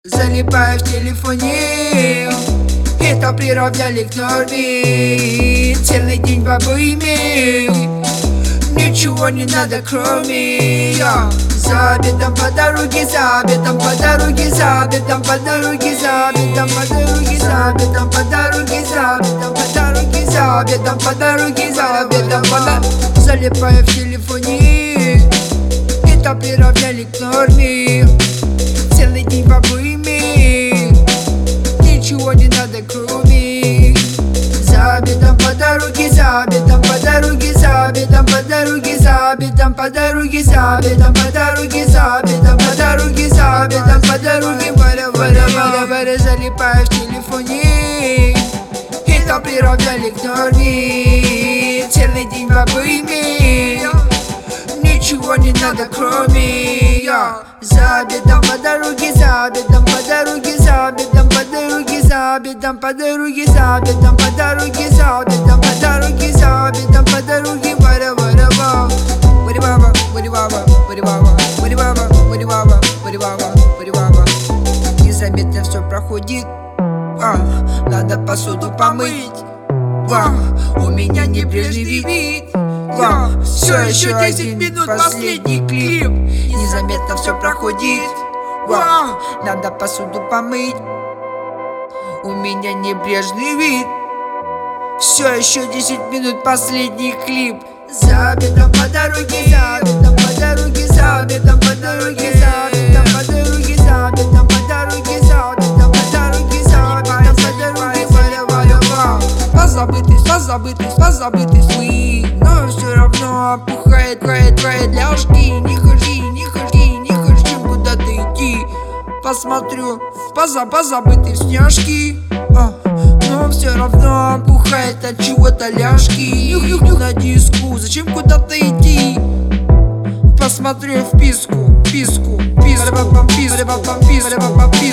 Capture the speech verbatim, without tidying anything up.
Залипаю в телефоне, это приравняли к норме. Целый день бабу имею, ничего не надо кроме я. За обедом по дороге, за обедом по дороге, за обедом по дороге, за обедом по дороге, за обедом по дороге, за обедом по дороге, за обедом по дороге, за обедом по дороге. Залипаю в телефоне, это приравняли к норме. Целый день бабу имею, ничего не надо кроме. За обедом по дороге, за обедом по дороге, за обедом по дороге, за обедом по дороге, за обедом по дороге, за обедом по дороге, за обедом по дороге. Варя, варя, варя, варя, залипаю в телефоне, это приравняли к норме. Целый день бабу имею, ничего не надо кроме я. За обедом по дороге, за обедом по дороге, за обедом по дороге, за обедом по дороге, за обедом по дороге, за обедом по дороге, за обедом по дороге. Варя, варя, варя, варя, баба, варя, баба, варя, баба, варя, баба, варя, баба, варя, баба, варя, баба. Незаметно все проходит, а, надо посуду помыть, а, у меня небрежный вид. Вау, все еще десять минут, последний клип. Незаметно все проходит. Вау, надо посуду помыть, у меня небрежный вид. Все еще десять минут, последний клип. За обедом по дороге, за обедом по дороге, за обедом по дороге, за обедом по дороге, за обедом по дороге, за обедом по дороге, за обедом по дороге. Варя, варя, вау. Позабытый, позабытый, позабытый свои, но все равно опухает, крает, крает ляжки. Не ходи, не ходи, не ходи, куда-то идти. Посмотрю в поза, позабытые сняшки, а, но все равно опухает от чего-то ляжки. Нюх-нюх на диску, зачем куда-то идти? Посмотрю в писку, писку, писку, писку, писку, писку.